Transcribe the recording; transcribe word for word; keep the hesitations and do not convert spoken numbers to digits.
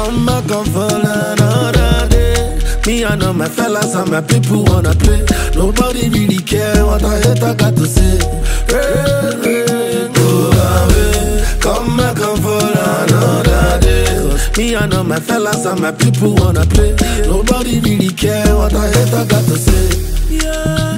Come back and fall another day. Me and all my fellas and my people wanna play. Nobody really care what I hate I got to say. Rain, rain, go away. Come back and fall another day. Me and all my fellas and my people wanna play. Nobody really care what I hate I got to say. Yeah.